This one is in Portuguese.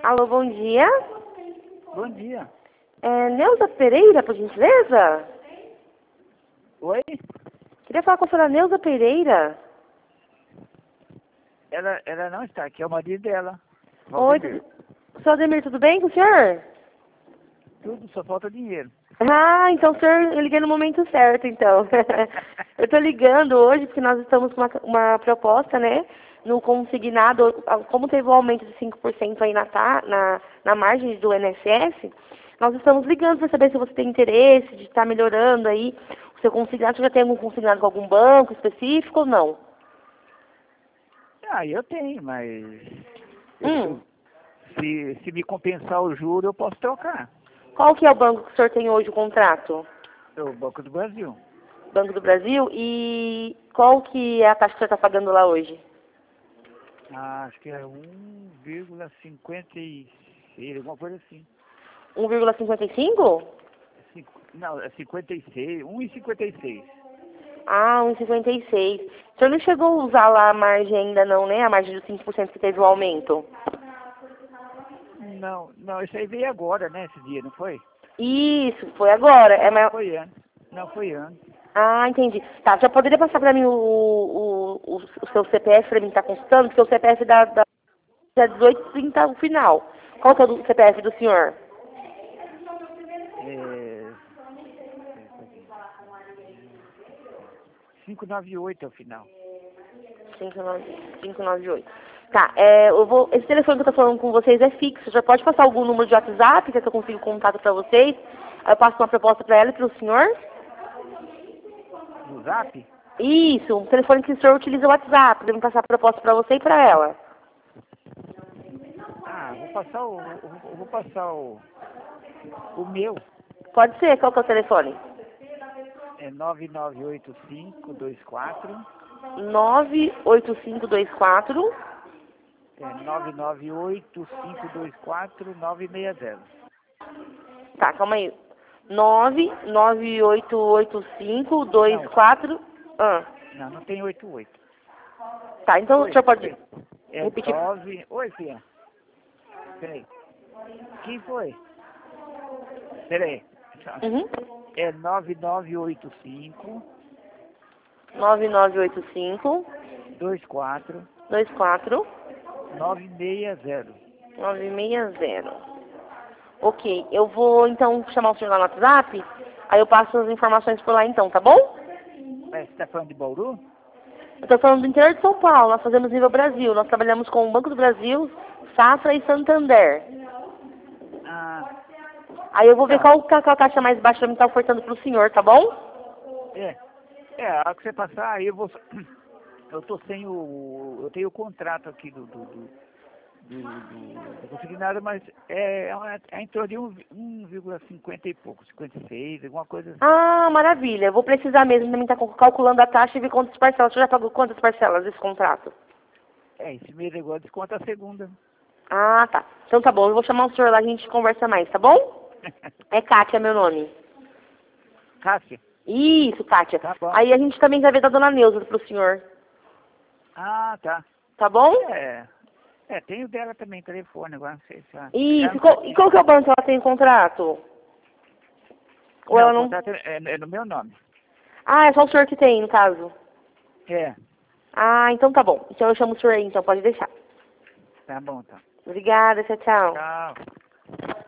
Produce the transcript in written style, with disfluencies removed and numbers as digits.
Alô, bom dia. Bom dia. Neuza Pereira, por gentileza? Oi? Queria falar com a senhora Neuza Pereira. Ela não está aqui, é o marido dela. Oi, Valdemir. Seu Ademir, tudo bem com o senhor? Tudo, só falta dinheiro. Ah, então o senhor, eu liguei no momento certo, então. Eu tô ligando hoje porque nós estamos com uma proposta, né, no consignado, como teve um aumento de 5% aí na margem do INSS, nós estamos ligando para saber se você tem interesse de estar melhorando aí o seu consignado. Você já tem algum consignado com algum banco específico ou não? Ah, eu tenho, mas Hum. se me compensar o juro, eu posso trocar. Qual que é o banco que o senhor tem hoje o contrato? É o Banco do Brasil. Banco do Brasil? E qual que é a taxa que o senhor está pagando lá hoje? Ah, acho que é 1,56, alguma coisa assim. 1,55? Não, é 56, 1,56. Ah, 1,56. O senhor não chegou a usar lá a margem ainda não, né? A margem dos 5% que teve o aumento. Não, isso aí veio agora, né, esse dia, não foi? Isso, foi agora. Não, foi antes. Não, foi antes. Ah, entendi. Tá, já poderia passar pra mim o seu CPF pra mim estar consultando? Porque o CPF da 1830 o final. Qual que é o do CPF do senhor? É, 598 é o final. 598. Tá, esse telefone que eu tô falando com vocês é fixo. Já pode passar algum número de WhatsApp, que eu consigo contato pra vocês? Aí eu passo uma proposta pra ela e pro senhor? No Zap? Isso, um telefone que o senhor utiliza o WhatsApp. Devo passar a proposta pra você e pra ela. Ah, vou passar o meu. Pode ser, qual que é o telefone? É 998524 98524. é 998524960. Tá, calma aí. 99885 Não, 24. Ah, não tem 88. tá, então o Oi, senhor pode oi. É repetir. 9. Oi, filha. Peraí. Quem foi? Peraí. Uhum. É 9985 9985 24 24 960. 960. Ok, eu vou então chamar o senhor lá no WhatsApp, aí eu passo as informações por lá então, tá bom? Mas você tá falando de Bauru? Eu tô falando do interior de São Paulo, nós fazemos nível Brasil, nós trabalhamos com o Banco do Brasil, Safra e Santander. Ah, Aí eu vou ver tá. qual a taxa mais baixa pra me estar ofertando pro senhor, tá bom? É. A hora que você passar, aí eu vou. Eu tô sem o. Eu tenho o contrato aqui do consignado, mas é em torno de 1,50 e pouco, 56, alguma coisa assim. Ah, maravilha, eu vou precisar mesmo também estar calculando a taxa e ver quantas parcelas. O senhor já pagou quantas parcelas desse contrato? Esse mês agora desconta a segunda. Ah, tá. Então tá bom, eu vou chamar o senhor lá e a gente conversa mais, tá bom? É Kátia meu nome. Cássia, Isso, Kátia. tá bom. Aí a gente também vai ver da dona Neuza pro senhor. Ah, tá. Tá bom? Tem o dela também, telefone, agora não sei se ela. Ela Isso. não tá E aqui. qual que é o banco que ela tem contrato? Ou Não, ela o não... contrato é no meu nome. Ah, é só o senhor que tem, no caso. É, Ah, então tá bom. Então eu chamo o senhor aí, então pode deixar. tá bom, tá. Obrigada, tchau, tchau. Tchau.